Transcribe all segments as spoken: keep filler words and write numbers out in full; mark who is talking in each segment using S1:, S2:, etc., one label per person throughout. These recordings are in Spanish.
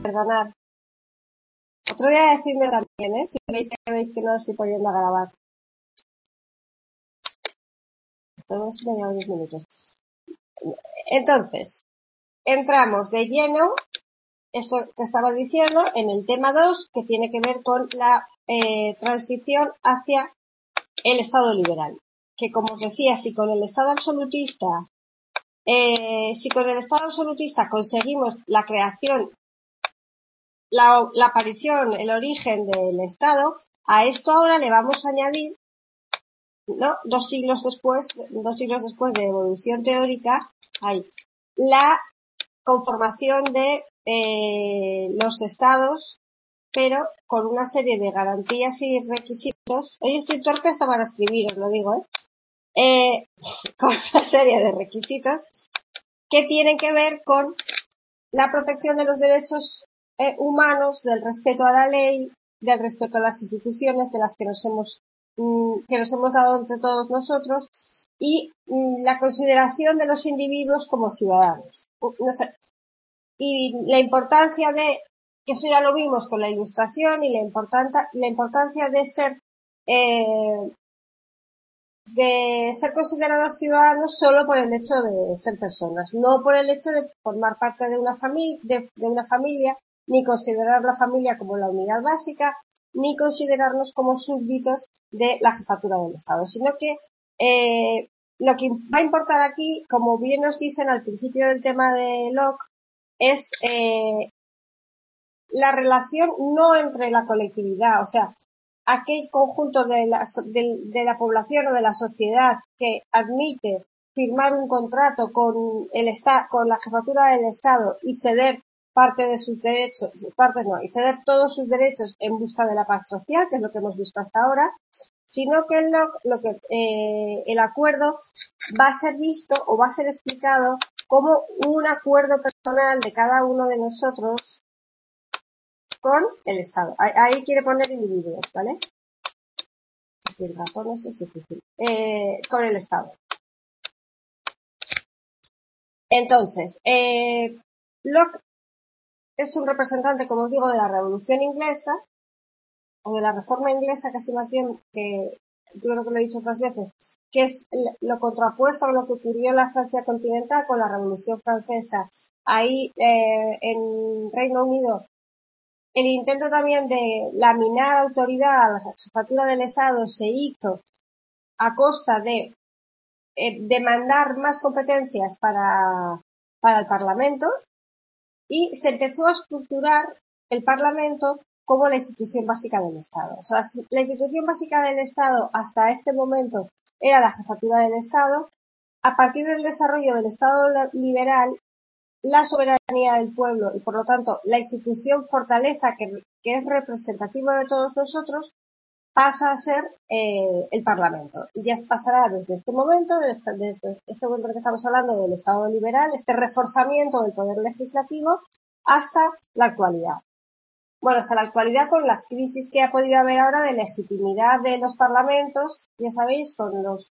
S1: Perdonad. Otro día decidme también, ¿eh? Si veis que veis que no lo estoy poniendo a grabar. Todo esto me lleva diez minutos. Entonces, entramos de lleno, eso que estaba diciendo, en el tema dos, que tiene que ver con la eh, transición hacia el Estado liberal. Que como os decía, si con el Estado absolutista, eh, si con el Estado absolutista conseguimos la creación, la, la aparición, el origen del Estado, a esto ahora le vamos a añadir, ¿no? Dos siglos después, dos siglos después de evolución teórica, hay la conformación de eh, los estados, pero con una serie de garantías y requisitos. Hoy estoy torpe hasta para escribir, os lo digo, ¿eh? Eh, con una serie de requisitos que tienen que ver con la protección de los derechos eh, humanos, del respeto a la ley, del respeto a las instituciones de las que nos hemos mmm, que nos hemos dado entre todos nosotros, y mmm, la consideración de los individuos como ciudadanos. No sé, y la importancia de, que eso ya lo vimos con la Ilustración, y la importancia, la importancia de ser eh, de ser considerados ciudadanos solo por el hecho de ser personas, no por el hecho de formar parte de una familia, de, de una familia, ni considerar la familia como la unidad básica, ni considerarnos como súbditos de la jefatura del Estado, sino que eh, lo que va a importar aquí, como bien nos dicen al principio del tema de Locke, es eh, la relación no entre la colectividad, o sea, aquel conjunto de la, de, de la población o de la sociedad que admite firmar un contrato con el esta, con la jefatura del Estado y ceder parte de sus derechos, partes no, y ceder todos sus derechos en busca de la paz social, que es lo que hemos visto hasta ahora, sino que el, lo que, eh, el acuerdo va a ser visto o va a ser explicado como un acuerdo personal de cada uno de nosotros con el Estado. Ahí, ahí quiere poner individuos, ¿vale? Si el ratón esto es difícil. Eh, con el Estado. Entonces, eh, Locke es un representante, como os digo, de la Revolución Inglesa, o de la Reforma Inglesa, casi más bien, que yo creo que lo he dicho otras veces, que es lo contrapuesto a lo que ocurrió en la Francia continental con la Revolución Francesa. Ahí, eh, en Reino Unido, el intento también de laminar autoridad a la jefatura del Estado se hizo a costa de eh, demandar más competencias para, para el Parlamento, y se empezó a estructurar el Parlamento como la institución básica del Estado. O sea, la institución básica del Estado hasta este momento era la jefatura del Estado. A partir del desarrollo del Estado liberal, la soberanía del pueblo y por lo tanto la institución fortaleza que, que es representativa de todos nosotros pasa a ser eh, el Parlamento, y ya pasará desde este momento, desde, desde este momento que estamos hablando del Estado liberal, este reforzamiento del poder legislativo, hasta la actualidad. Bueno, hasta la actualidad con las crisis que ha podido haber ahora de legitimidad de los parlamentos, ya sabéis, con los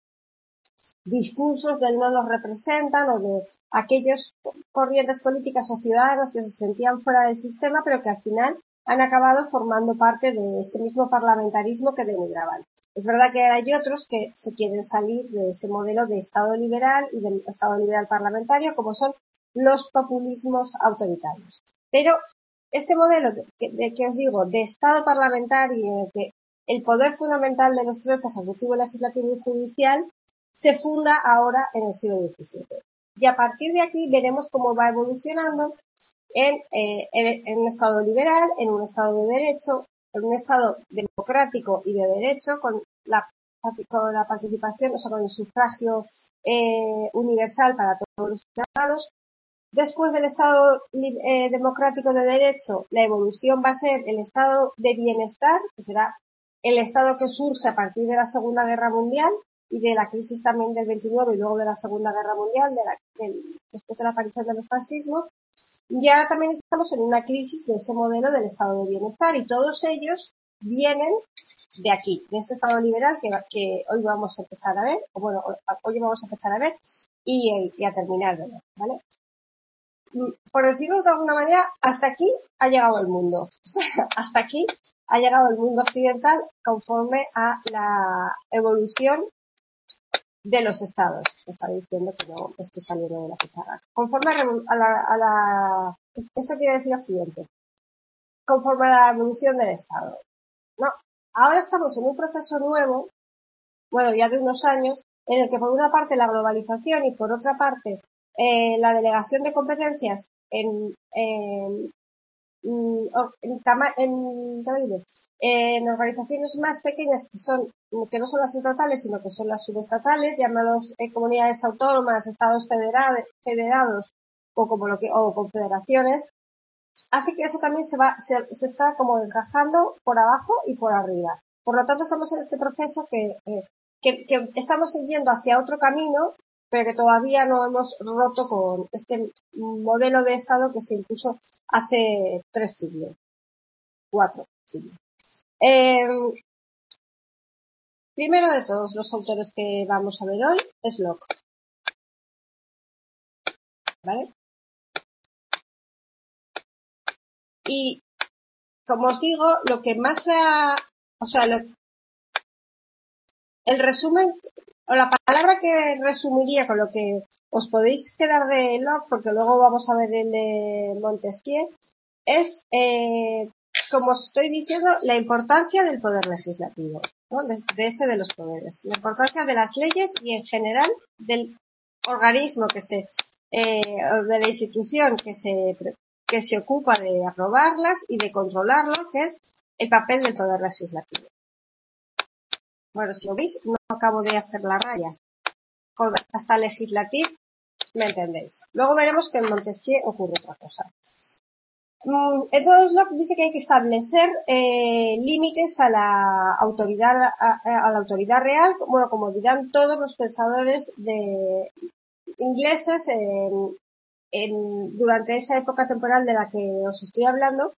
S1: discursos del no nos representan, o de aquellos corrientes políticas o ciudadanos que se sentían fuera del sistema, pero que al final han acabado formando parte de ese mismo parlamentarismo que denigraban. Es verdad que hay otros que se quieren salir de ese modelo de Estado liberal y del Estado liberal parlamentario, como son los populismos autoritarios. Pero este modelo de que, de que os digo, de Estado parlamentario, en el que el poder fundamental de los tres, ejecutivo, legislativo y judicial, se funda ahora en el siglo diecisiete. Y a partir de aquí veremos cómo va evolucionando en, eh, en, en un Estado liberal, en un Estado de derecho, en un Estado democrático y de derecho, con la, con la participación, o sea, con el sufragio eh, universal para todos los ciudadanos. Después del Estado eh, democrático de derecho, la evolución va a ser el Estado de bienestar, que será el Estado que surge a partir de la Segunda Guerra Mundial y de la crisis también del veintinueve y luego de la Segunda Guerra Mundial, de la, del, después de la aparición de los fascismos. Y ahora también estamos en una crisis de ese modelo del Estado de bienestar, y todos ellos vienen de aquí, de este Estado liberal que, que hoy vamos a empezar a ver, o bueno, hoy vamos a empezar a ver y, y a terminar de ver, ¿vale? por decirlo de alguna manera, hasta aquí ha llegado el mundo. Hasta aquí ha llegado el mundo occidental conforme a la evolución de los estados. Me está diciendo que no estoy saliendo de la pizarra. Conforme a la, a la, esto quiere decir lo siguiente. Conforme a la evolución del estado. No, ahora estamos en un proceso nuevo, bueno, ya de unos años, en el que por una parte la globalización y por otra parte eh, la delegación de competencias en, en, en, en, en, en organizaciones más pequeñas que son que no son las estatales sino que son las subestatales, llámalos eh, comunidades autónomas, estados federales, federados o como lo que o confederaciones, hace que eso también se va se, se está como encajando por abajo y por arriba. Por lo tanto estamos en este proceso que eh, que, que estamos yendo hacia otro camino, pero que todavía no hemos roto con este modelo de Estado que se impuso hace tres siglos, cuatro siglos. Eh, primero de todos los autores que vamos a ver hoy es Locke. ¿Vale? Y, como os digo, lo que más ha, o sea, lo, el resumen, o la palabra que resumiría con lo que os podéis quedar de Locke, porque luego vamos a ver el de Montesquieu, es, eh, como os estoy diciendo, la importancia del poder legislativo, ¿no? De, de ese de los poderes, la importancia de las leyes y en general del organismo que se, eh, de la institución que se, que se ocupa de aprobarlas y de controlarlo, que es el papel del poder legislativo. Bueno, si lo veis, no acabo de hacer la raya. Con hasta legislativo, ¿me entendéis? Luego veremos que en Montesquieu ocurre otra cosa. Entonces Locke dice que hay que establecer eh, límites a la autoridad a, a la autoridad real, bueno, como dirán todos los pensadores de ingleses en, en, durante esa época temporal de la que os estoy hablando,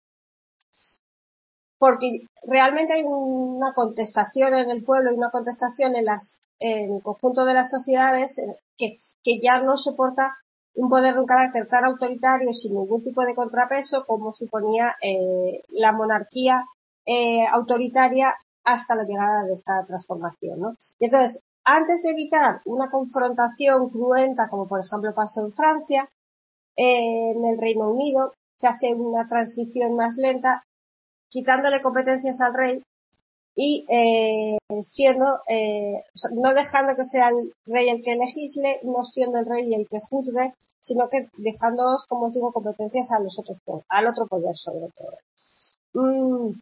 S1: porque realmente hay una contestación en el pueblo y una contestación en las en el conjunto de las sociedades que, que ya no soporta un poder de un carácter tan autoritario sin ningún tipo de contrapeso como suponía eh, la monarquía eh, autoritaria hasta la llegada de esta transformación, ¿no? Y entonces, antes de evitar una confrontación cruenta, como por ejemplo pasó en Francia, eh, en el Reino Unido, se hace una transición más lenta, quitándole competencias al rey y eh, siendo eh, no dejando que sea el rey el que legisle, no siendo el rey el que juzgue, sino que dejándoos, como os digo, competencias a los otros, al otro poder sobre todo. Mm,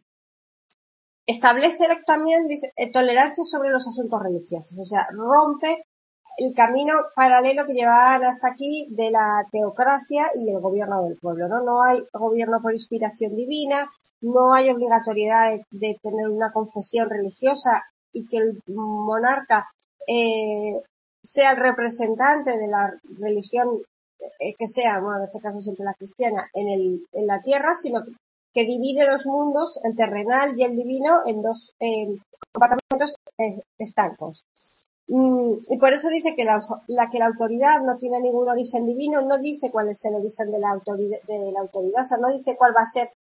S1: establece también dice, tolerancia sobre los asuntos religiosos, o sea, rompe el camino paralelo que llevaban hasta aquí de la teocracia y el gobierno del pueblo, ¿no? No hay gobierno por inspiración divina, no hay obligatoriedad de, de tener una confesión religiosa y que el monarca eh, sea el representante de la religión eh, que sea, bueno, en este caso siempre la cristiana, en, el, en la tierra, sino que, que divide los mundos, el terrenal y el divino, en dos eh, compartimentos eh, estancos. Mm, y por eso dice que la, la que la autoridad no tiene ningún origen divino, no dice cuál es el origen de la autoridad, de la autoridad, o sea, no dice cuál va a ser,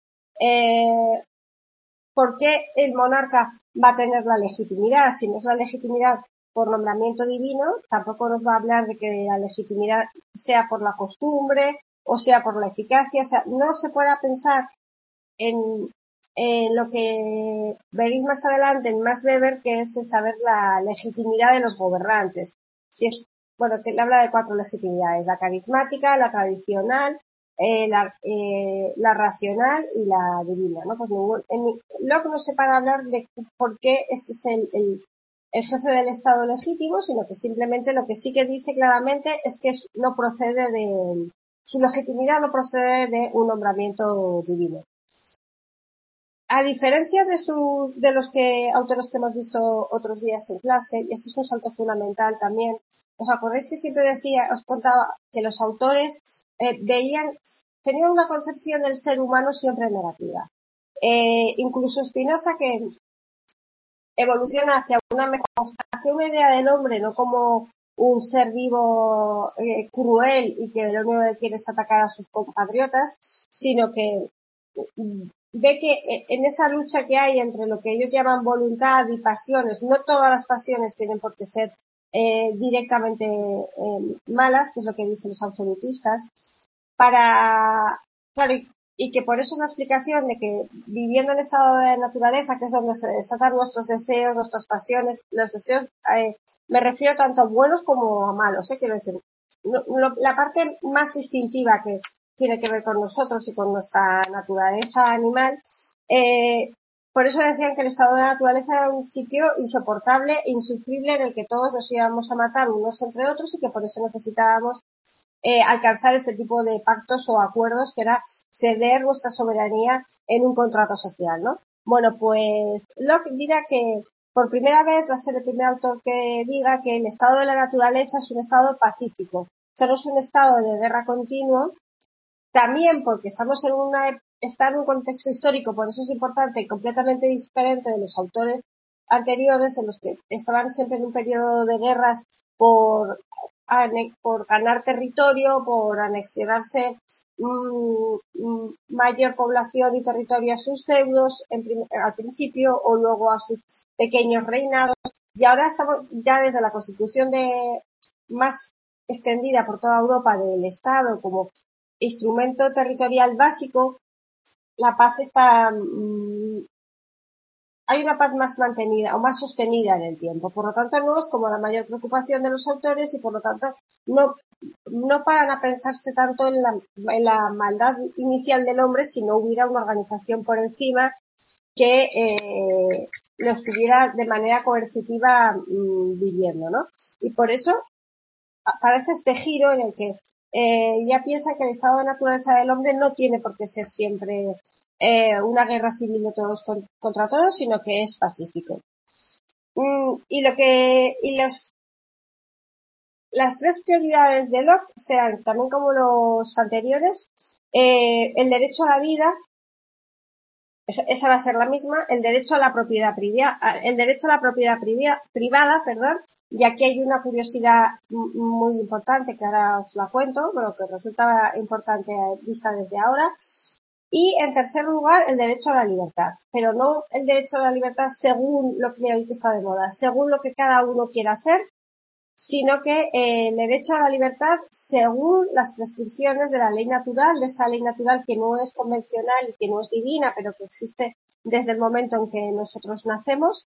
S1: eh, por qué el monarca va a tener la legitimidad. Si no es la legitimidad por nombramiento divino, tampoco nos va a hablar de que la legitimidad sea por la costumbre o sea por la eficacia, o sea, no se pueda pensar en eh, lo que veréis más adelante en Max Weber, que es el saber la legitimidad de los gobernantes. Si es, bueno, que le habla de cuatro legitimidades: la carismática, la tradicional, eh, la, eh, la racional y la divina, ¿no? Pues ningún, en, Locke no se para hablar de por qué ese es el, el, el jefe del Estado legítimo, sino que simplemente lo que sí que dice claramente es que no procede de, su legitimidad no procede de un nombramiento divino. A diferencia de su, de los que, autores que hemos visto otros días en clase, y este es un salto fundamental también, ¿os acordáis que siempre decía, os contaba que los autores eh, veían, tenían una concepción del ser humano siempre negativa? Eh, incluso Spinoza, que evoluciona hacia una mejor, hacia una idea del hombre, no como un ser vivo eh, cruel y que lo único que quiere es atacar a sus compatriotas, sino que ve que en esa lucha que hay entre lo que ellos llaman voluntad y pasiones, no todas las pasiones tienen por qué ser eh, directamente eh, malas, que es lo que dicen los absolutistas, para, claro, y, y que por eso es una explicación de que viviendo en estado de naturaleza, que es donde se desatan nuestros deseos, nuestras pasiones, los deseos, eh, me refiero tanto a buenos como a malos, ¿eh? Quiero decir, no, lo, la parte más instintiva que tiene que ver con nosotros y con nuestra naturaleza animal, eh, por eso decían que el estado de la naturaleza era un sitio insoportable e insufrible en el que todos nos íbamos a matar unos entre otros y que por eso necesitábamos eh, alcanzar este tipo de pactos o acuerdos, que era ceder nuestra soberanía en un contrato social, ¿no? Bueno, pues Locke dirá que por primera vez va a ser el primer autor que diga que el estado de la naturaleza es un estado pacífico, o sea, no es un estado de guerra continuo, también porque estamos en una está en un contexto histórico, por eso es importante y completamente diferente de los autores anteriores en los que estaban siempre en un periodo de guerras por por ganar territorio, por anexionarse mmm, mmm, mayor población y territorio a sus feudos en prim al principio o luego a sus pequeños reinados. Y ahora estamos ya desde la constitución de más extendida por toda Europa del Estado como instrumento territorial básico, la paz está mmm, hay una paz más mantenida o más sostenida en el tiempo. Por lo tanto, no es como la mayor preocupación de los autores y por lo tanto no, no paran a pensarse tanto en la, en la maldad inicial del hombre si no hubiera una organización por encima que eh, lo estuviera de manera coercitiva mmm, viviendo, ¿no? Y por eso aparece este giro en el que eh, ya piensa que el estado de naturaleza del hombre no tiene por qué ser siempre eh, una guerra civil de todos con, contra todos, sino que es pacífico. Mm, y lo que y las las tres prioridades de Locke sean también como los anteriores, eh, el derecho a la vida, esa, esa va a ser la misma, el derecho a la propiedad privada, el derecho a la propiedad privada, privada, perdón, y aquí hay una curiosidad muy importante que ahora os la cuento, pero que resulta importante vista desde ahora. Y en tercer lugar, el derecho a la libertad, pero no el derecho a la libertad según lo que, mira, ahorita está de moda, según lo que cada uno quiera hacer, sino que eh, el derecho a la libertad según las prescripciones de la ley natural, de esa ley natural que no es convencional y que no es divina, pero que existe desde el momento en que nosotros nacemos.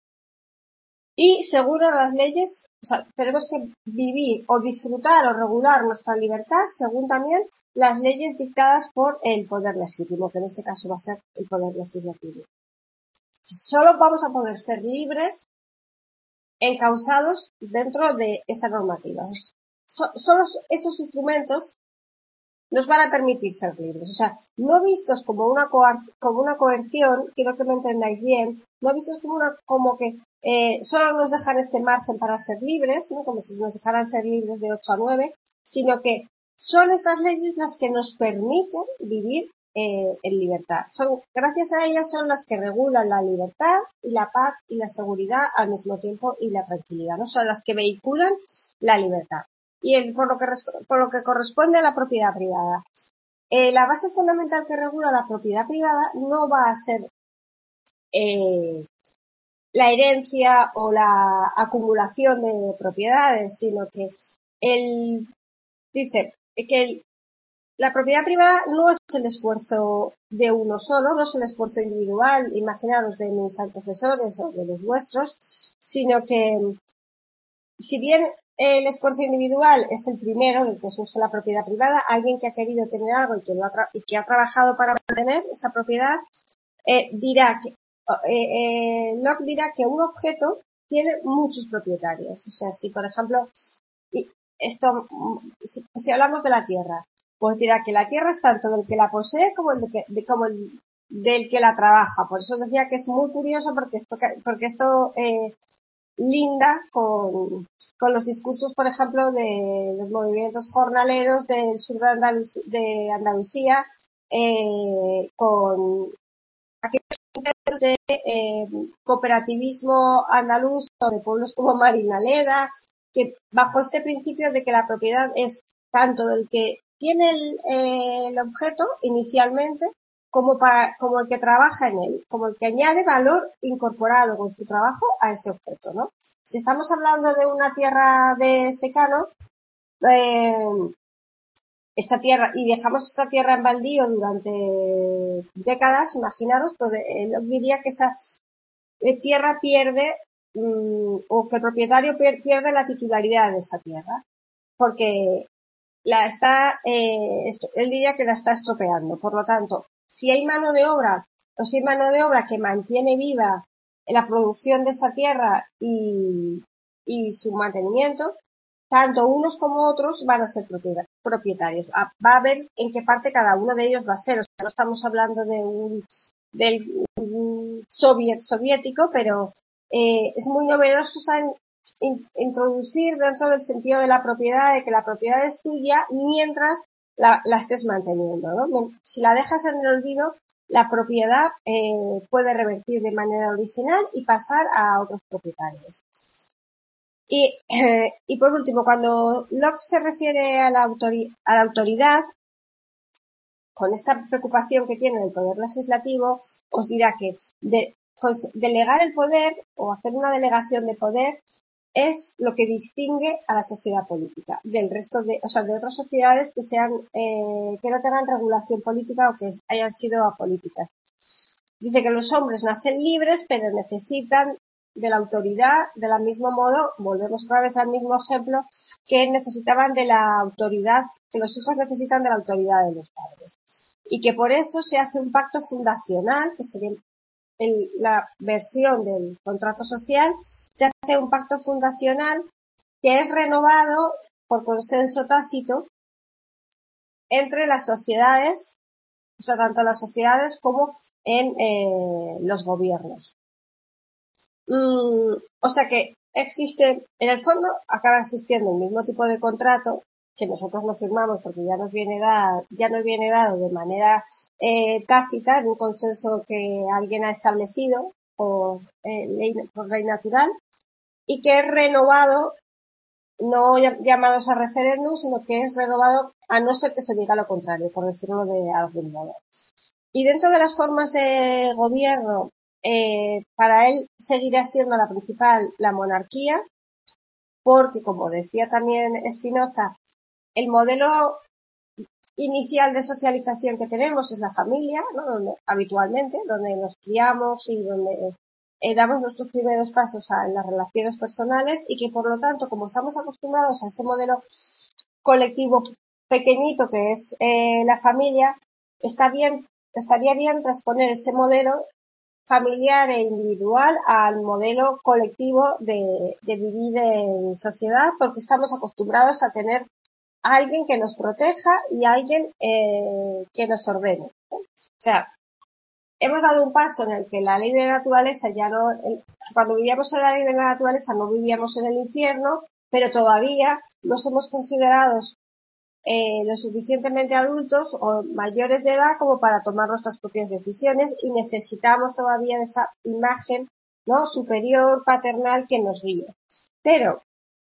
S1: Y según las leyes, o sea, tenemos que vivir o disfrutar o regular nuestra libertad según también las leyes dictadas por el poder legítimo, que en este caso va a ser el poder legislativo. Solo vamos a poder ser libres encausados dentro de esa normativa. So, solo esos instrumentos nos van a permitir ser libres. O sea, no vistos como una, como una coerción, quiero que me entendáis bien, no vistos como una, como que eh, solo nos dejan este margen para ser libres, ¿no? Como si nos dejaran ser libres de ocho a nueve, sino que son estas leyes las que nos permiten vivir eh, en libertad. Son, gracias a ellas son las que regulan la libertad y la paz y la seguridad al mismo tiempo y la tranquilidad, ¿no? Son las que vehiculan la libertad. Y el, por, lo que, por lo que corresponde a la propiedad privada. Eh, la base fundamental que regula la propiedad privada no va a ser eh, la herencia o la acumulación de propiedades, sino que él dice que el, la propiedad privada no es el esfuerzo de uno solo, no es el esfuerzo individual, imaginaros de mis antecesores o de los vuestros, sino que si bien el esfuerzo individual es el primero, del que surge la propiedad privada, alguien que ha querido tener algo y que, lo ha, tra y que ha trabajado para mantener esa propiedad, eh, dirá que, eh, eh, Locke dirá que un objeto tiene muchos propietarios. O sea, si por ejemplo, y esto, si, si hablamos de la Tierra, pues dirá que la Tierra es tanto del que la posee como el de que, de, como el del que la trabaja. Por eso decía que es muy curioso porque esto, porque esto eh, linda con, con los discursos, por ejemplo, de los movimientos jornaleros del sur de, Andalus de Andalucía, eh, con aquellos intentos de eh, cooperativismo andaluz, de pueblos como Marinaleda, que bajo este principio de que la propiedad es tanto del que tiene el, eh, el objeto inicialmente como, para, como el que trabaja en él, como el que añade valor incorporado con su trabajo a ese objeto, ¿no? Si estamos hablando de una tierra de secano, eh, esta tierra, y dejamos esa tierra en baldío durante décadas, imaginaros, pues eh, diría que esa tierra pierde, mmm, o que el propietario pierde la titularidad de esa tierra, porque la está, eh, él diría que la está estropeando. Por lo tanto, si hay mano de obra, o si hay mano de obra que mantiene viva la producción de esa tierra y, y su mantenimiento, tanto unos como otros van a ser propietarios. Va a ver en qué parte cada uno de ellos va a ser. O sea, no estamos hablando de un, del un soviet soviético, pero eh, es muy novedoso, o sea, in, introducir dentro del sentido de la propiedad, de que la propiedad es tuya mientras la, la estés manteniendo, ¿no? Si la dejas en el olvido, la propiedad eh, puede revertir de manera original y pasar a otros propietarios. Y, eh, y por último, cuando Locke se refiere a la, autori a la autoridad, con esta preocupación que tiene el poder legislativo, os dirá que de, delegar el poder o hacer una delegación de poder es lo que distingue a la sociedad política del resto de, o sea, de otras sociedades que sean, eh, que no tengan regulación política o que hayan sido apolíticas. Dice que los hombres nacen libres, pero necesitan de la autoridad, de la mismo modo, volvemos otra vez al mismo ejemplo, que necesitaban de la autoridad, que los hijos necesitan de la autoridad de los padres. Y que por eso se hace un pacto fundacional, que sería el, la versión del contrato social, se hace un pacto fundacional que es renovado por consenso tácito entre las sociedades, o sea, tanto las sociedades como en eh, los gobiernos. Mm, o sea que existe, en el fondo acaba existiendo el mismo tipo de contrato que nosotros no firmamos porque ya nos viene dado, ya nos viene dado de manera eh, tácita en un consenso que alguien ha establecido por, eh, ley, por ley natural y que es renovado, no llamados a referéndum, sino que es renovado a no ser que se diga lo contrario, por decirlo de algún modo. Y dentro de las formas de gobierno, eh, para él seguirá siendo la principal la monarquía, porque, como decía también Spinoza, el modelo inicial de socialización que tenemos es la familia, ¿no? Donde, habitualmente, donde nos criamos y donde eh, damos nuestros primeros pasos a, en las relaciones personales y que, por lo tanto, como estamos acostumbrados a ese modelo colectivo pequeñito que es eh, la familia, está bien, estaría bien transponer ese modelo familiar e individual al modelo colectivo de, de vivir en sociedad, porque estamos acostumbrados a tener a alguien que nos proteja y a alguien eh, que nos ordene, ¿no? O sea, hemos dado un paso en el que la ley de la naturaleza ya no, el, cuando vivíamos en la ley de la naturaleza no vivíamos en el infierno, pero todavía no somos considerados eh, lo suficientemente adultos o mayores de edad como para tomar nuestras propias decisiones y necesitamos todavía de esa imagen, ¿no?, superior, paternal que nos guíe. Pero,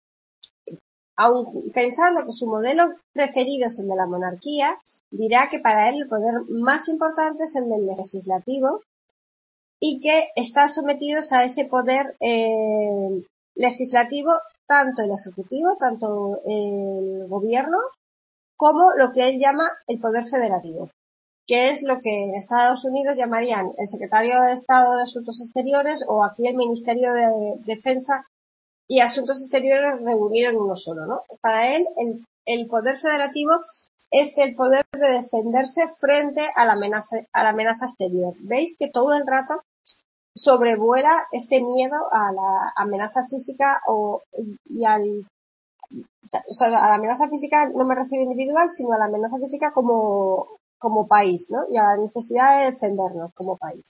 S1: aun pensando que su modelo preferido es el de la monarquía, dirá que para él el poder más importante es el del legislativo y que están sometidos a ese poder eh, legislativo tanto el ejecutivo, tanto el gobierno, como lo que él llama el poder federativo, que es lo que en Estados Unidos llamarían el secretario de Estado de Asuntos Exteriores o aquí el Ministerio de Defensa y Asuntos Exteriores reunido en uno solo, ¿no? Para él, el, el poder federativo es el poder de defenderse frente a la amenaza, a la amenaza exterior. ¿Veis que todo el rato sobrevuela este miedo a la amenaza física o, y al o sea, a la amenaza física no me refiero individual, sino a la amenaza física como, como país, ¿no? Y a la necesidad de defendernos como país.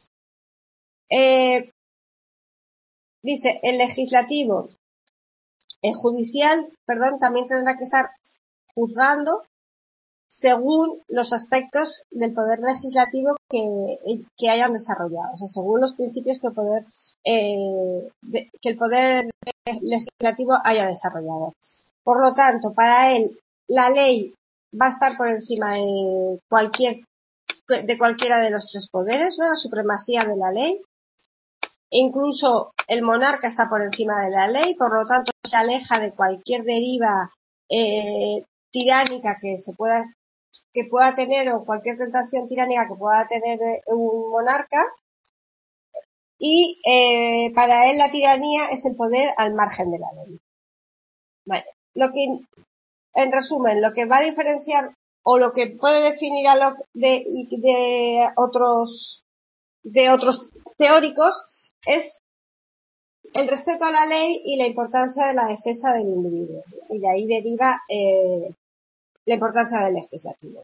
S1: Eh, dice, el legislativo, el judicial, perdón, también tendrá que estar juzgando según los aspectos del poder legislativo que, que hayan desarrollado, o sea, según los principios que el poder eh, de, que el poder legislativo haya desarrollado. Por lo tanto, para él, la ley va a estar por encima de cualquier, de cualquiera de los tres poderes, ¿no? La supremacía de la ley. Incluso el monarca está por encima de la ley, por lo tanto se aleja de cualquier deriva eh, tiránica que se pueda que pueda tener o cualquier tentación tiránica que pueda tener un monarca. Y eh, para él la tiranía es el poder al margen de la ley. Vale. Lo que, en resumen, lo que va a diferenciar o lo que puede definir a Locke de, de otros de otros teóricos es el respeto a la ley y la importancia de la defensa del individuo. Y de ahí deriva eh, la importancia del legislativo.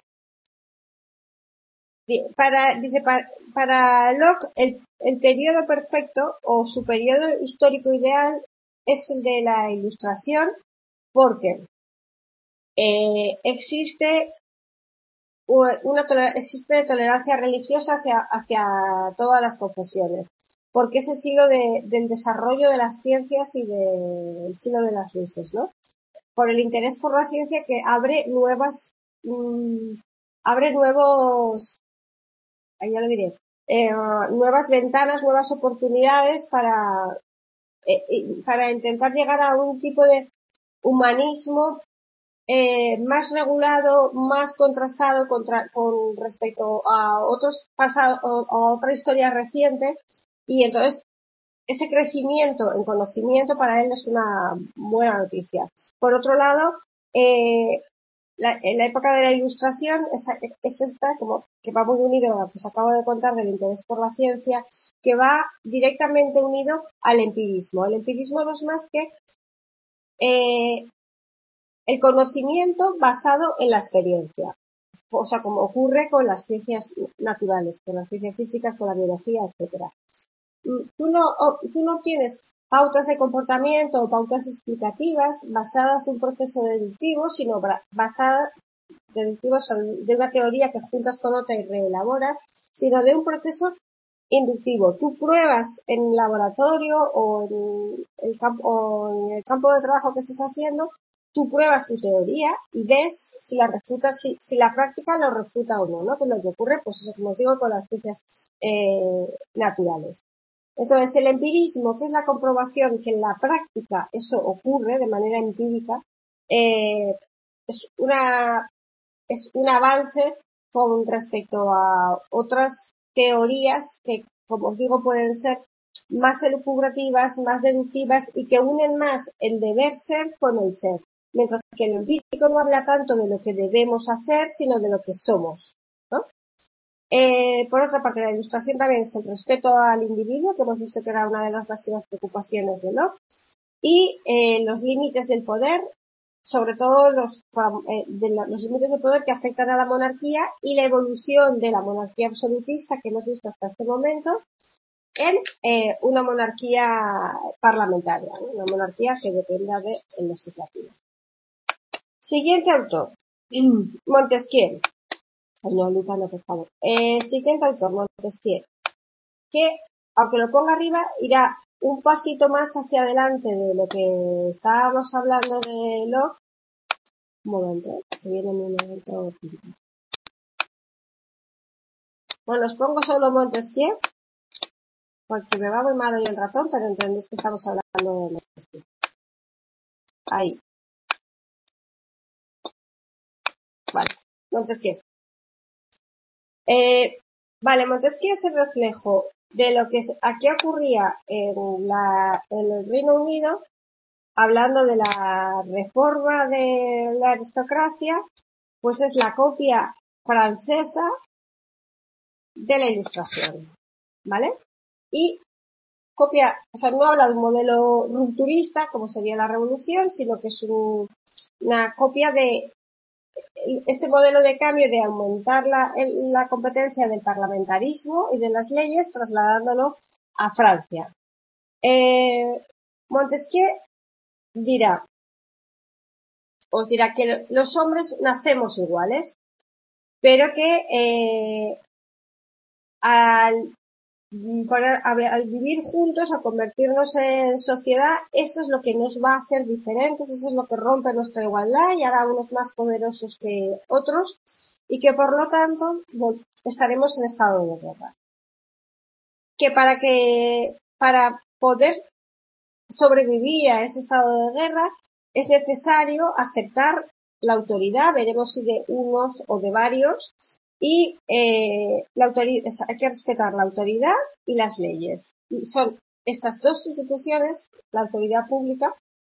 S1: Para, dice, para, para Locke, el, el periodo perfecto o su periodo histórico ideal es el de la Ilustración, porque eh, existe una toler existe tolerancia religiosa hacia, hacia todas las confesiones, porque es el siglo de, del desarrollo de las ciencias y del de, siglo de las luces, ¿no? Por el interés por la ciencia que abre nuevas, mmm, abre nuevos, ahí ya lo diré, eh, nuevas ventanas, nuevas oportunidades para, eh, para intentar llegar a un tipo de humanismo Eh, más regulado, más contrastado contra, con respecto a otros pasados, a otra historia reciente, y entonces ese crecimiento en conocimiento para él es una buena noticia. Por otro lado, eh, la, en la época de la Ilustración es, es esta, como que va muy unido a lo que os acabo de contar del interés por la ciencia, que va directamente unido al empirismo. El empirismo no es más que eh, el conocimiento basado en la experiencia, o sea, como ocurre con las ciencias naturales, con las ciencias físicas, con la biología, etcétera. Tú no, tú no tienes pautas de comportamiento o pautas explicativas basadas en un proceso deductivo, sino basadas deductivos de una teoría que juntas con otra y reelaboras, sino de un proceso inductivo. Tú pruebas en el laboratorio o en el campo, o en el campo de trabajo que estés haciendo, tú pruebas tu teoría y ves si la refuta, si, si la práctica lo refuta o no, ¿no? Que es lo que ocurre, pues eso, como digo, con las ciencias eh, naturales. Entonces, el empirismo, que es la comprobación que en la práctica eso ocurre de manera empírica, eh, es una, es un avance con respecto a otras teorías que, como os digo, pueden ser más elucubrativas, más deductivas y que unen más el deber ser con el ser. Mientras que el empírico no habla tanto de lo que debemos hacer, sino de lo que somos, ¿no? Eh, por otra parte, la Ilustración también es el respeto al individuo, que hemos visto que era una de las máximas preocupaciones de Locke, y eh, los límites del poder, sobre todo los, eh, de la, los límites del poder que afectan a la monarquía y la evolución de la monarquía absolutista que hemos visto hasta este momento en eh, una monarquía parlamentaria, ¿no? Una monarquía que dependa del legislativo. Siguiente autor, Montesquieu. Ay, no, Luca, no, por favor. Eh, siguiente autor, Montesquieu, que, aunque lo ponga arriba, irá un pasito más hacia adelante de lo que estábamos hablando de Locke. Un momento, se viene un momento. Bueno, os pongo solo Montesquieu, porque me va muy mal hoy el ratón, pero entendéis que estamos hablando de Montesquieu. Ahí. Vale, Montesquieu. Eh, vale, Montesquieu es el reflejo de lo que aquí ocurría en, la, en el Reino Unido, hablando de la reforma de la aristocracia, pues es la copia francesa de la Ilustración, ¿vale? Y copia, o sea, no habla de un modelo rupturista, como sería la Revolución, sino que es un, una copia de este modelo de cambio de aumentar la, la competencia del parlamentarismo y de las leyes, trasladándolo a Francia. Eh, Montesquieu dirá, os dirá que los hombres nacemos iguales, pero que eh, al poner, a ver, al vivir juntos, a convertirnos en sociedad, eso es lo que nos va a hacer diferentes, eso es lo que rompe nuestra igualdad y hará unos más poderosos que otros y que por lo tanto bueno, estaremos en estado de guerra. Que para que, para poder sobrevivir a ese estado de guerra es necesario aceptar la autoridad, veremos si de unos o de varios, y eh, la autoridad, hay que respetar la autoridad y las leyes. Y son estas dos instituciones, la autoridad pública,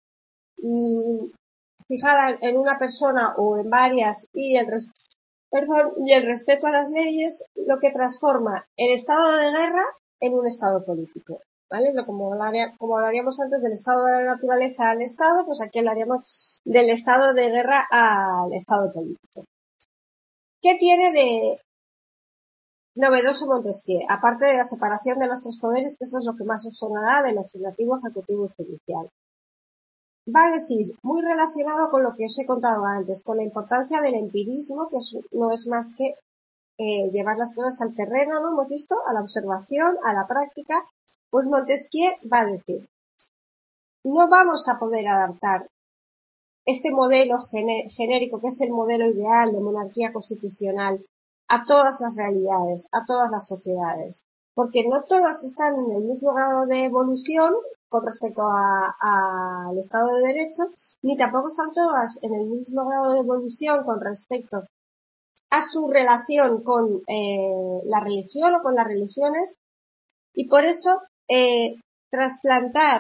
S1: mmm, fijada en una persona o en varias, y el, res, perdón, y el respeto a las leyes, lo que transforma el estado de guerra en un estado político. ¿Vale? Como, hablaría, como hablaríamos antes del estado de la naturaleza al estado, pues aquí hablaríamos del estado de guerra al estado político. ¿Qué tiene de novedoso Montesquieu? Aparte de la separación de los tres poderes, que eso es lo que más os sonará del legislativo, ejecutivo y judicial. Va a decir, muy relacionado con lo que os he contado antes, con la importancia del empirismo, que es, no es más que eh, llevar las cosas al terreno, ¿no? Hemos visto, a la observación, a la práctica. Pues Montesquieu va a decir, no vamos a poder adaptar este modelo genérico, que es el modelo ideal de monarquía constitucional, a todas las realidades, a todas las sociedades, porque no todas están en el mismo grado de evolución con respecto al Estado de Derecho, ni tampoco están todas en el mismo grado de evolución con respecto a su relación con eh, la religión o con las religiones, y por eso eh, trasplantar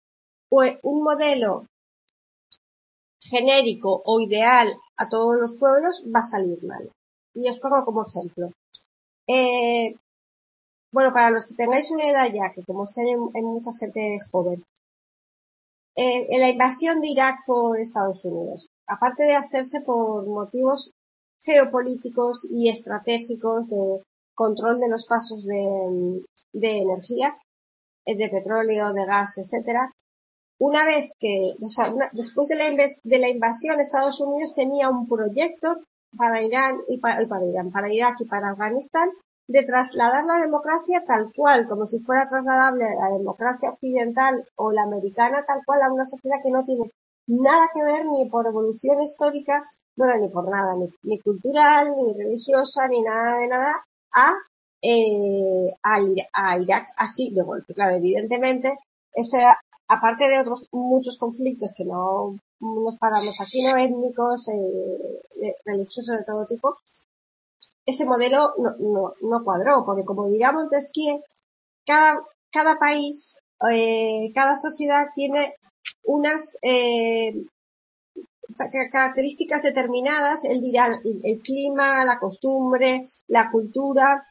S1: un modelo genérico o ideal a todos los pueblos va a salir mal. Y os pongo como ejemplo. Eh, bueno, para los que tengáis una edad ya, que como estoy en, en mucha gente joven, eh, en la invasión de Irak por Estados Unidos, aparte de hacerse por motivos geopolíticos y estratégicos de control de los pasos de, de energía, de petróleo, de gas, etcétera, una vez que, o sea, una, después de la, de la invasión, Estados Unidos tenía un proyecto para Irán y para, y para Irán, para Irak y para Afganistán, de trasladar la democracia tal cual, como si fuera trasladable la democracia occidental o la americana tal cual a una sociedad que no tiene nada que ver ni por evolución histórica, bueno, ni por nada, ni, ni cultural, ni religiosa, ni nada de nada, a, eh, a, a Irak así de golpe. Claro, evidentemente, ese aparte de otros muchos conflictos que no nos paramos aquí, no étnicos, eh, religiosos de todo tipo, ese modelo no, no, no cuadró, porque como dirá Montesquieu, cada, cada país, eh, cada sociedad tiene unas eh, características determinadas, él dirá el, el clima, la costumbre, la cultura,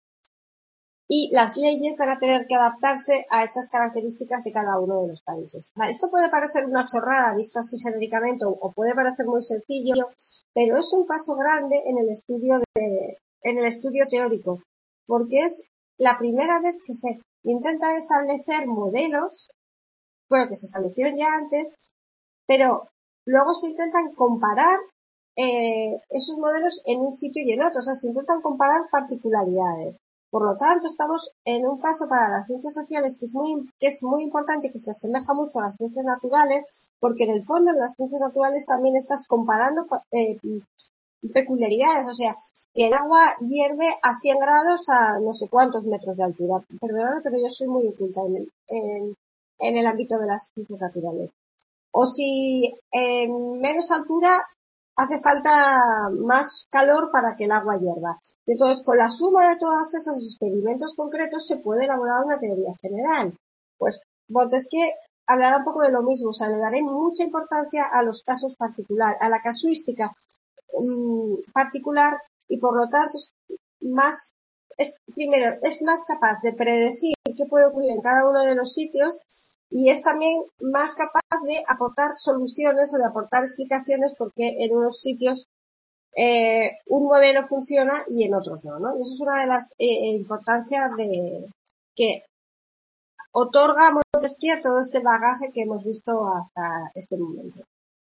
S1: y las leyes van a tener que adaptarse a esas características de cada uno de los países. Vale, esto puede parecer una chorrada visto así genéricamente o, o puede parecer muy sencillo, pero es un paso grande en el estudio de, en el estudio teórico, porque es la primera vez que se intenta establecer modelos, bueno, que se establecieron ya antes, pero luego se intentan comparar eh, esos modelos en un sitio y en otro, o sea, se intentan comparar particularidades. Por lo tanto, estamos en un paso para las ciencias sociales que es muy, que es muy importante, que se asemeja mucho a las ciencias naturales, porque en el fondo en las ciencias naturales también estás comparando eh, peculiaridades, o sea, si el agua hierve a cien grados a no sé cuántos metros de altura. Perdóname, pero yo soy muy oculta en el, en, en el ámbito de las ciencias naturales. O si en menos altura hace falta más calor para que el agua hierva. Entonces, con la suma de todos esos experimentos concretos se puede elaborar una teoría general. Pues Montesquieu hablará un poco de lo mismo, o sea, le daré mucha importancia a los casos particulares, a la casuística um, particular y por lo tanto más es, primero, es más capaz de predecir qué puede ocurrir en cada uno de los sitios y es también más capaz de aportar soluciones o de aportar explicaciones porque en unos sitios eh, un modelo funciona y en otros no, ¿no? Y eso es una de las eh, importancias de que otorga a Montesquieu todo este bagaje que hemos visto hasta este momento.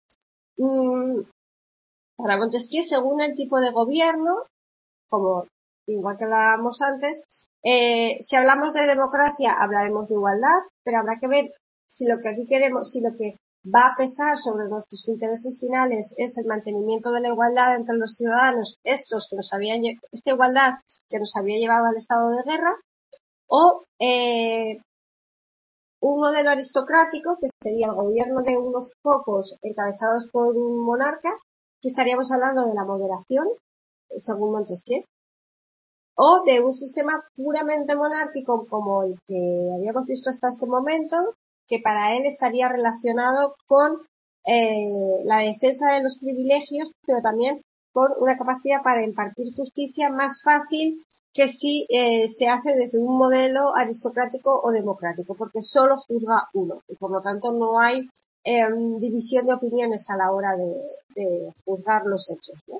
S1: Mm, para Montesquieu, según el tipo de gobierno, como igual que hablábamos antes, Eh, si hablamos de democracia, hablaremos de igualdad, pero habrá que ver si lo que aquí queremos, si lo que va a pesar sobre nuestros intereses finales es el mantenimiento de la igualdad entre los ciudadanos, estos que nos habían, esta igualdad que nos había llevado al estado de guerra, o eh, un modelo aristocrático que sería el gobierno de unos pocos encabezados por un monarca, que estaríamos hablando de la moderación, según Montesquieu, o de un sistema puramente monárquico como el que habíamos visto hasta este momento, que para él estaría relacionado con eh, la defensa de los privilegios, pero también con una capacidad para impartir justicia más fácil que si eh, se hace desde un modelo aristocrático o democrático, porque solo juzga uno y por lo tanto no hay eh, división de opiniones a la hora de, de juzgar los hechos, ¿no?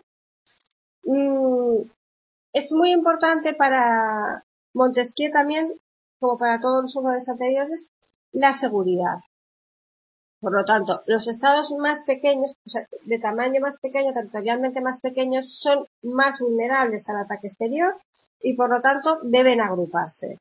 S1: Mm, es muy importante para Montesquieu también, como para todos los autores anteriores, la seguridad. Por lo tanto, los estados más pequeños, o sea, de tamaño más pequeño, territorialmente más pequeños, son más vulnerables al ataque exterior y por lo tanto deben agruparse.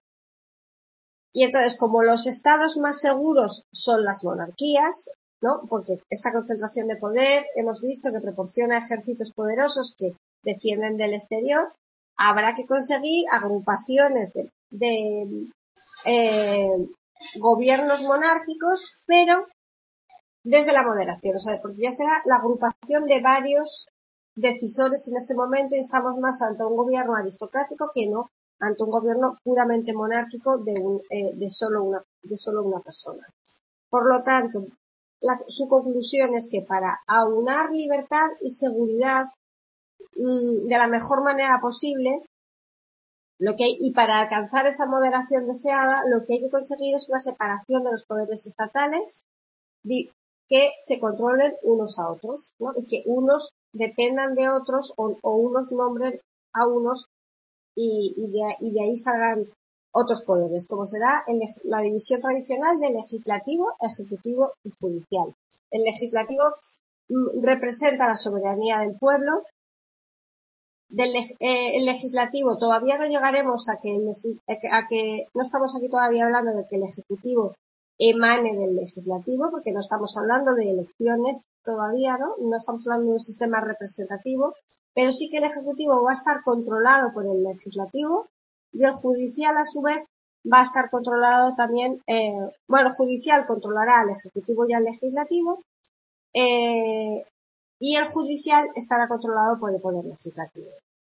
S1: Y entonces, como los estados más seguros son las monarquías, ¿no? Porque esta concentración de poder hemos visto que proporciona ejércitos poderosos que defienden del exterior, habrá que conseguir agrupaciones de, de eh, gobiernos monárquicos, pero desde la moderación, o sea, porque ya será la agrupación de varios decisores en ese momento y estamos más ante un gobierno aristocrático que no ante un gobierno puramente monárquico de, un, eh, de, solo, una, de solo una persona. Por lo tanto, la, su conclusión es que para aunar libertad y seguridad mmm, de la mejor manera posible, lo que hay, y para alcanzar esa moderación deseada, lo que hay que conseguir es una separación de los poderes estatales, que se controlen unos a otros, ¿no? Y que unos dependan de otros o, o unos nombren a unos y, y, de, y de ahí salgan otros poderes, como será el, la división tradicional de legislativo, ejecutivo y judicial. El legislativo mm, representa la soberanía del pueblo. Del, eh, el legislativo todavía no llegaremos a que, el, a que no estamos aquí todavía hablando de que el ejecutivo emane del legislativo, porque no estamos hablando de elecciones todavía, ¿no? No estamos hablando de un sistema representativo, pero sí que el ejecutivo va a estar controlado por el legislativo y el judicial a su vez va a estar controlado también, eh, bueno, el judicial controlará al ejecutivo y al legislativo, eh, y el judicial estará controlado por el poder legislativo.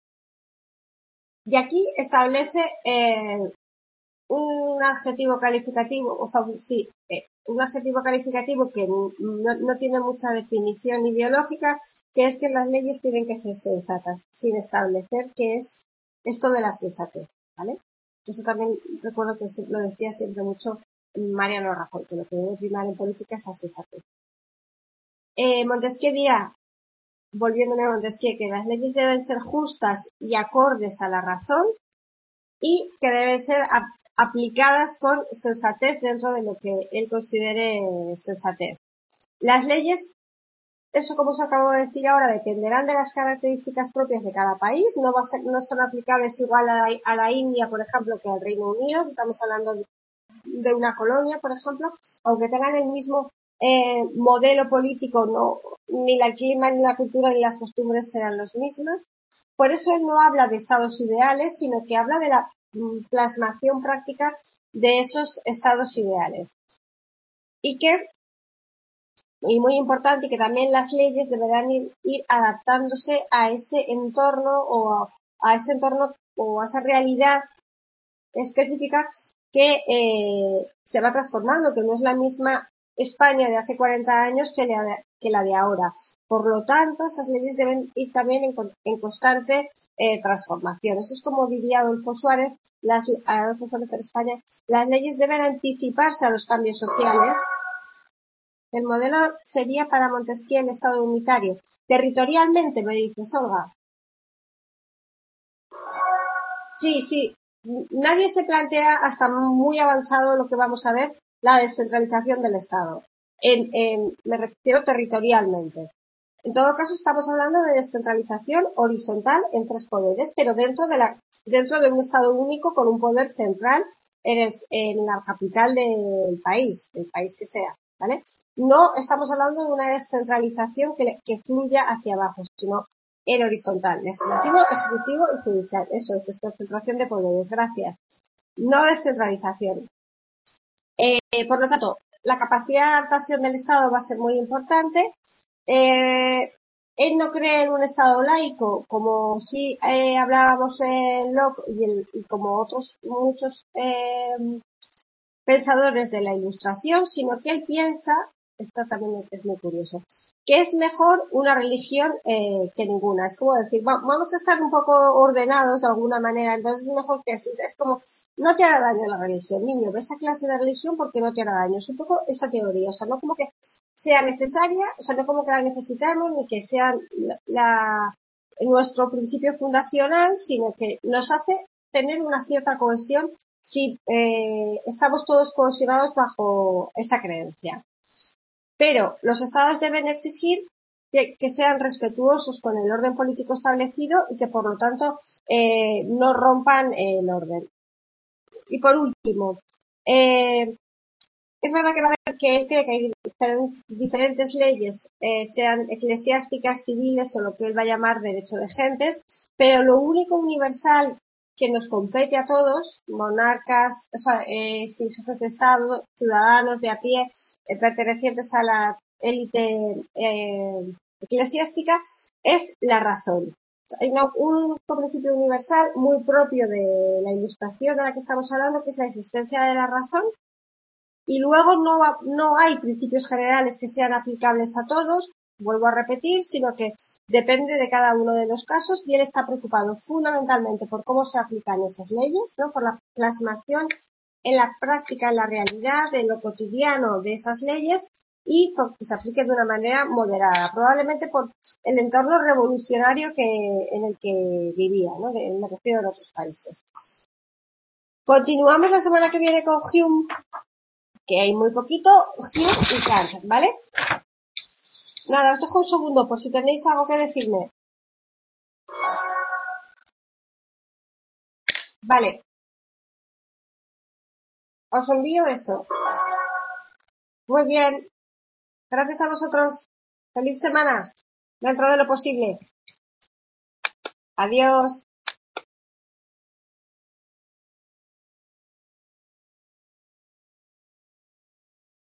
S1: Y aquí establece eh, un adjetivo calificativo, o sea, sí, eh, un adjetivo calificativo que no, no tiene mucha definición ideológica, que es que las leyes tienen que ser sensatas, sin establecer qué es esto de la sensatez, ¿vale? Eso también recuerdo que lo decía siempre mucho Mariano Rajoy, que lo que debe primar en política es la sensatez. Eh, Montesquieu dirá, volviéndome a Montesquieu, que las leyes deben ser justas y acordes a la razón y que deben ser aplicadas con sensatez dentro de lo que él considere sensatez. Las leyes, eso como os acabo de decir ahora, dependerán de las características propias de cada país, no va a ser, no son aplicables igual a la, a la India, por ejemplo, que al Reino Unido, estamos hablando de, de una colonia, por ejemplo, aunque tengan el mismo eh, modelo político, no, ni el clima, ni la cultura, ni las costumbres serán los mismos. Por eso él no habla de estados ideales, sino que habla de la plasmación práctica de esos estados ideales. Y que, y muy importante, que también las leyes deberán ir, ir adaptándose a ese entorno o a, a ese entorno o a esa realidad específica que eh, se va transformando, que no es la misma España de hace cuarenta años que la, que la de ahora. Por lo tanto, esas leyes deben ir también en, en constante eh, transformación. Eso es como diría Adolfo Suárez, las, Adolfo Suárez de España, las leyes deben anticiparse a los cambios sociales. El modelo sería para Montesquieu el Estado unitario. Territorialmente, me dices, Olga. Sí, sí. Nadie se plantea hasta muy avanzado lo que vamos a ver, la descentralización del Estado. En, en, me refiero territorialmente. En todo caso, estamos hablando de descentralización horizontal en tres poderes, pero dentro de la, dentro de un Estado único con un poder central en, el, en la capital del país, del país que sea, ¿vale? No estamos hablando de una descentralización que, que fluya hacia abajo, sino en horizontal, legislativo, ejecutivo y judicial. Eso es desconcentración de poderes. Gracias. No descentralización. Eh, por lo tanto, la capacidad de adaptación del Estado va a ser muy importante. Eh, él no cree en un Estado laico, como sí eh, hablábamos en Locke y, el, y como otros muchos eh, pensadores de la Ilustración, sino que él piensa, esto también es muy curioso, que es mejor una religión eh, que ninguna. Es como decir, va, vamos a estar un poco ordenados de alguna manera, entonces es mejor que así. Es como, no te hará daño la religión, niño, ve esa clase de religión porque no te hará daño. Es un poco esta teoría, o sea, no como que sea necesaria, o sea, no como que la necesitamos, ni que sea la, la nuestro principio fundacional, sino que nos hace tener una cierta cohesión si eh, estamos todos cohesionados bajo esa creencia. Pero los estados deben exigir que, que sean respetuosos con el orden político establecido y que por lo tanto eh, no rompan el orden. Y por último, eh, es verdad que va a haber que él cree que hay diferentes leyes, eh, sean eclesiásticas, civiles o lo que él va a llamar derecho de gentes, pero lo único universal que nos compete a todos, monarcas, o sea, eh, jefes de Estado, ciudadanos de a pie, eh, pertenecientes a la élite eh, eclesiástica, es la razón. Hay una, un principio universal muy propio de la Ilustración de la que estamos hablando, que es la existencia de la razón. Y luego no, no hay principios generales que sean aplicables a todos, vuelvo a repetir, sino que depende de cada uno de los casos y él está preocupado fundamentalmente por cómo se aplican esas leyes, ¿no? Por la plasmación en la práctica, en la realidad, en lo cotidiano de esas leyes y por que se apliquen de una manera moderada, probablemente por el entorno revolucionario que, en el que vivía, ¿no? Que me refiero a otros países. Continuamos la semana que viene con Hume, que hay muy poquito, Hume y Kant, ¿vale? Nada, os dejo un segundo por si tenéis algo que decirme. Vale. Os envío eso. Muy bien. Gracias a vosotros. Feliz semana. Dentro de lo posible. Adiós.